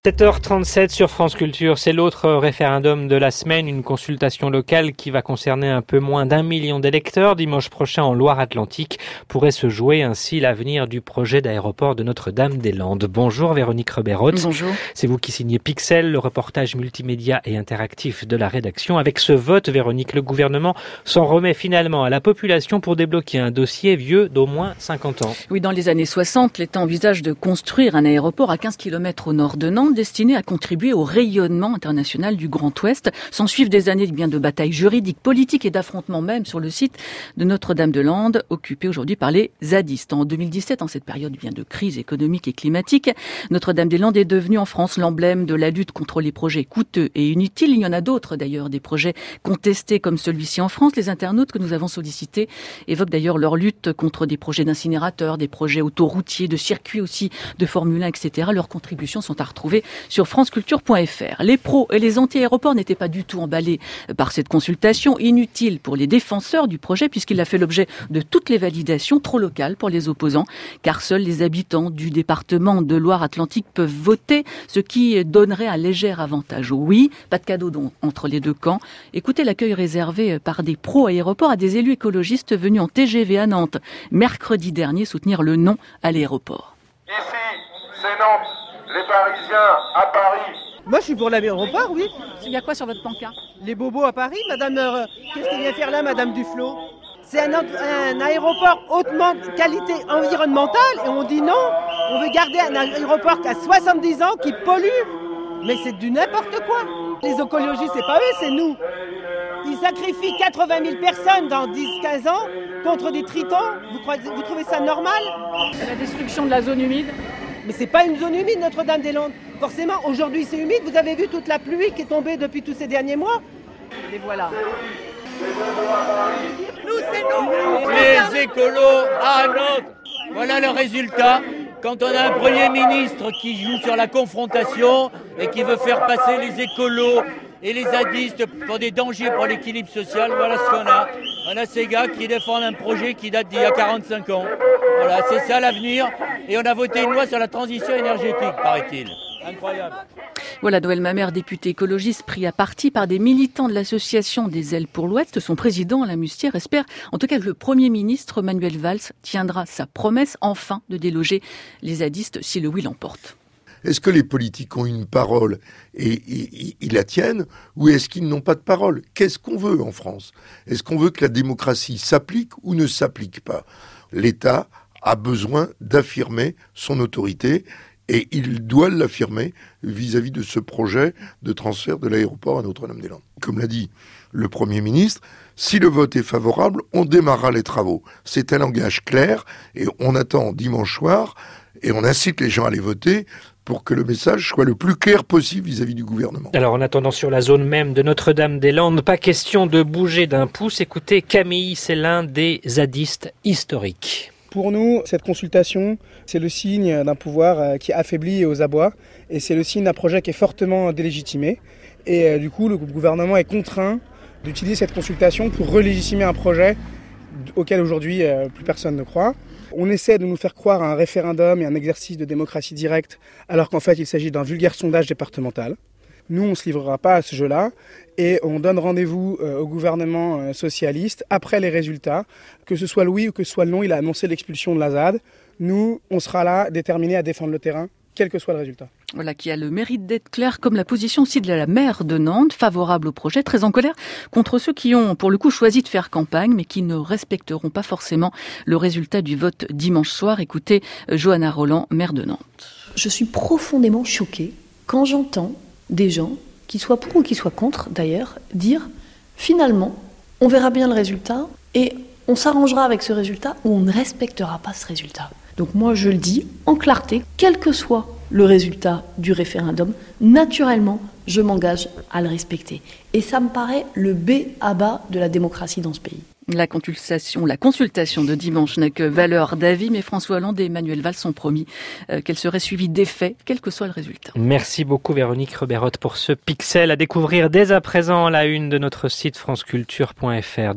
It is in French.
7h37 sur France Culture, c'est l'autre référendum de la semaine, une consultation locale qui va concerner un peu moins d'1 million d'électeurs. Dimanche prochain en Loire-Atlantique pourrait se jouer ainsi l'avenir du projet d'aéroport de Notre-Dame-des-Landes. Bonjour Véronique Reberotte. Bonjour. C'est vous qui signez Pixel, le reportage multimédia et interactif de la rédaction. Avec ce vote, Véronique, le gouvernement s'en remet finalement à la population pour débloquer un dossier vieux d'au moins 50 ans. Oui, dans les années 60, l'État envisage de construire un aéroport à 15 km au nord de Nantes, destiné à contribuer au rayonnement international du Grand Ouest. S'en suivent des années de batailles juridiques, politiques et d'affrontements même sur le site de Notre-Dame-des-Landes, occupé aujourd'hui par les zadistes. En 2017, en cette période de crise économique et climatique, Notre-Dame-des-Landes est devenue en France l'emblème de la lutte contre les projets coûteux et inutiles. Il y en a d'autres d'ailleurs, des projets contestés comme celui-ci en France. Les internautes que nous avons sollicités évoquent d'ailleurs leur lutte contre des projets d'incinérateurs, des projets autoroutiers, de circuits aussi, de Formule 1, etc. Leurs contributions sont à retrouver sur franceculture.fr. Les pros et les anti-aéroports n'étaient pas du tout emballés par cette consultation, inutile pour les défenseurs du projet puisqu'il a fait l'objet de toutes les validations, trop locales pour les opposants, car seuls les habitants du département de Loire-Atlantique peuvent voter, ce qui donnerait un léger avantage au oui. Pas de cadeau donc entre les deux camps. Écoutez l'accueil réservé par des pros aéroports à des élus écologistes venus en TGV à Nantes mercredi dernier soutenir le non à l'aéroport. Ici, c'est Nantes. Les Parisiens à Paris. Moi, je suis pour l'aéroport, oui. Il y a quoi sur votre pancarte ? Les bobos à Paris, madame. Qu'est-ce qu'il vient faire là, madame Duflot ? C'est un aéroport hautement qualité environnementale et on dit non. On veut garder un aéroport qui a 70 ans, qui pollue. Mais c'est du n'importe quoi. Les écologistes, c'est pas eux, c'est nous. Ils sacrifient 80 000 personnes dans 10-15 ans contre des tritons. Vous trouvez ça normal ? La destruction de la zone humide. Mais c'est pas une zone humide, Notre-Dame-des-Landes. Forcément, aujourd'hui c'est humide. Vous avez vu toute la pluie qui est tombée depuis tous ces derniers mois ? Les voilà. Nous, c'est nous. Les écolos à Nantes. Voilà le résultat. Quand on a un Premier ministre qui joue sur la confrontation et qui veut faire passer les écolos et les zadistes pour des dangers pour l'équilibre social, voilà ce qu'on a. On a ces gars qui défendent un projet qui date d'il y a 45 ans. Voilà, c'est ça l'avenir. Et on a voté une loi sur la transition énergétique, paraît-il. Incroyable. Voilà Noël Mamère, député écologiste, pris à partie par des militants de l'association des Ailes pour l'Ouest. Son président, Alain Mustier, espère en tout cas que le Premier ministre Manuel Valls tiendra sa promesse enfin de déloger les zadistes si le oui l'emporte. Est-ce que les politiques ont une parole et ils la tiennent, ou est-ce qu'ils n'ont pas de parole ? Qu'est-ce qu'on veut en France ? Est-ce qu'on veut que la démocratie s'applique ou ne s'applique pas ? L'État a besoin d'affirmer son autorité et il doit l'affirmer vis-à-vis de ce projet de transfert de l'aéroport à Notre-Dame-des-Landes. Comme l'a dit le Premier ministre, si le vote est favorable, on démarrera les travaux. C'est un langage clair et on attend dimanche soir et on incite les gens à aller voter pour que le message soit le plus clair possible vis-à-vis du gouvernement. Alors en attendant, sur la zone même de Notre-Dame-des-Landes, pas question de bouger d'un pouce. Écoutez, Camille, c'est l'un des zadistes historiques. Pour nous, cette consultation, c'est le signe d'un pouvoir qui affaiblit aux abois et c'est le signe d'un projet qui est fortement délégitimé. Et du coup, le gouvernement est contraint d'utiliser cette consultation pour relégitimer un projet auquel aujourd'hui plus personne ne croit. On essaie de nous faire croire à un référendum et un exercice de démocratie directe alors qu'en fait il s'agit d'un vulgaire sondage départemental. Nous, on ne se livrera pas à ce jeu-là et on donne rendez-vous au gouvernement socialiste après les résultats. Que ce soit le oui ou que ce soit le non, il a annoncé l'expulsion de la ZAD. Nous, on sera là, déterminés à défendre le terrain, quel que soit le résultat. Voilà, qui a le mérite d'être clair, comme la position aussi de la maire de Nantes, favorable au projet, très en colère contre ceux qui ont, pour le coup, choisi de faire campagne, mais qui ne respecteront pas forcément le résultat du vote dimanche soir. Écoutez, Johanna Roland, maire de Nantes. Je suis profondément choquée quand j'entends des gens, qui soient pour ou qui soient contre d'ailleurs, dire finalement, on verra bien le résultat et on s'arrangera avec ce résultat ou on ne respectera pas ce résultat. Donc moi je le dis en clarté, quel que soit le résultat du référendum, naturellement je m'engage à le respecter. Et ça me paraît le b.a.-ba de la démocratie dans ce pays. La consultation de dimanche n'a que valeur d'avis, mais François Hollande et Manuel Valls ont promis qu'elle serait suivie d'effets, quel que soit le résultat. Merci beaucoup Véronique Reberotte pour ce Pixel à découvrir dès à présent à la une de notre site franceculture.fr.